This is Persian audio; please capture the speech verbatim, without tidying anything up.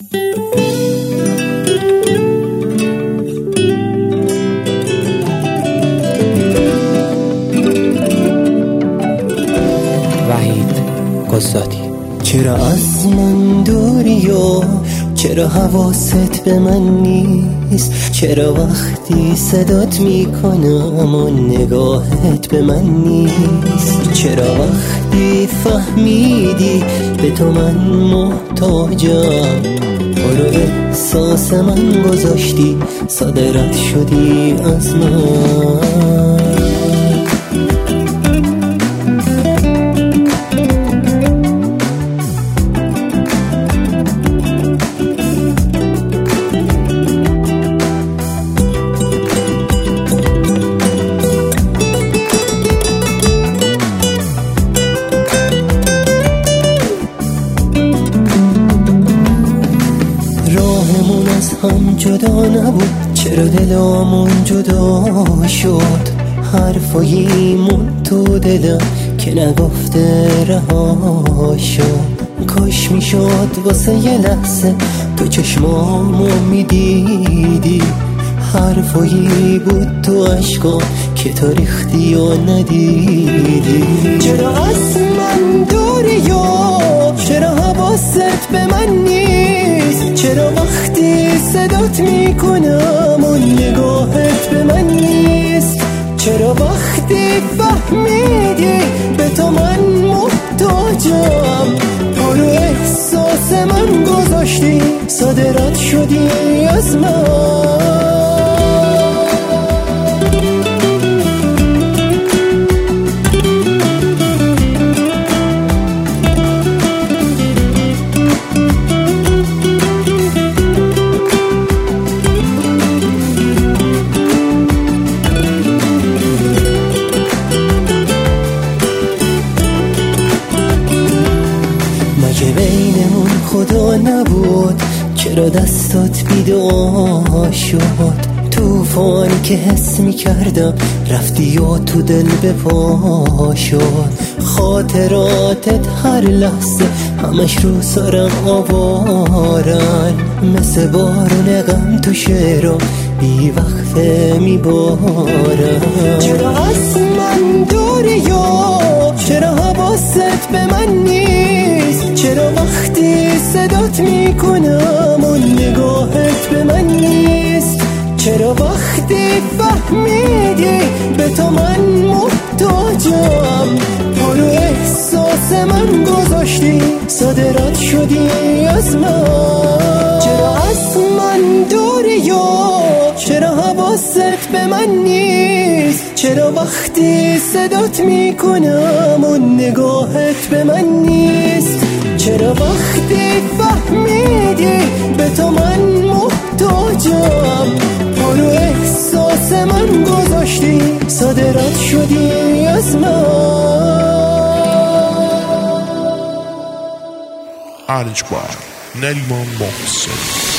چرا از من دوری و چرا حواست به من نیست؟ چرا وقتی صدات میکنم و نگاهت به من نیست؟ چرا وقتی فهمیدی به تو من محتاجم برو احساس من گذاشتی ساده رد شدی از من؟ راهمون از هم جدا نبود، چرا دلامون جدا شد؟ حرفاییمون تو دلم که نگفته رها شد. کاش میشد واسه یه لحظه تو چشمامو میدیدی، حرفایی بود تو عشقام که تو ریختی و ندیدی. چرا از من دوری یا چرا حواست به من نیست؟ چرا وقتی صدات میکنم و نگاهت به من نیست؟ چرا وقتی فهمیدی به تو من محتاجم برو احساس من گذاشتی ساده رد شدی از من؟ مگه بینمون خدا نبود؟ چرا دستات بیدعا شد؟ توفانی که حس میکردم رفتی و تو دل به پا شد. خاطراتت هر لحظه همش رو سرم آوارن، مثل بارون غم تو شعرام بی وقفه میبارن. چرا از من دوری یا چرا حواست به من نیست؟ چرا وقتی صدات میکنم و نگاهت به من نیست؟ چرا وقتی فهمیدی به تو من محتاجم برو احساس من گذاشتی ساده رد شدی از من؟ چرا از من دوری یا چرا حواست به من نیست؟ چرا وقتی صدات میکنم و نگاهت به من نیست؟ چرا وقتی فهمیدی به تو من محتاجم برو احساس من گذاشتی ساده رد شدی از من؟ ارجبار نریمان محسن.